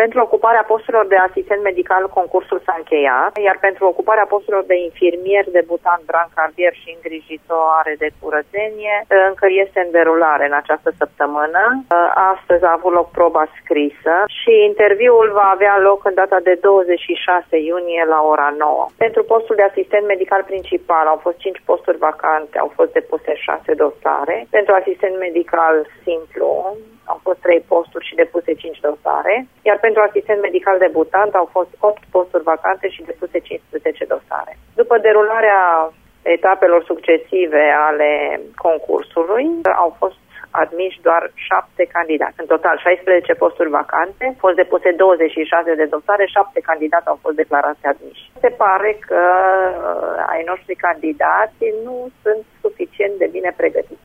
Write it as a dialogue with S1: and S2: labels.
S1: Pentru ocuparea posturilor de asistent medical, concursul s-a încheiat, iar pentru ocuparea posturilor de infirmier, debutant, brancardier și îngrijitoare de curățenie, încă este în derulare în această săptămână. Astăzi a avut loc proba scrisă și interviul va avea loc în data de 26 iunie la ora 9. Pentru postul de asistent medical principal au fost 5 posturi vacante, au fost depuse 6 dosare. Pentru asistent medical simplu au fost 3 posturi și depuse 5 dosare, iar pentru asistent medical debutant au fost 8 posturi vacante și depuse 15 dosare. După derularea etapelor succesive ale concursului, au fost admiși doar 7 candidați. În total 16 posturi vacante, au fost depuse 26 de dosare, 7 candidați au fost declarați admiși. Se pare că ai noștri candidați nu sunt suficient de bine pregătiți.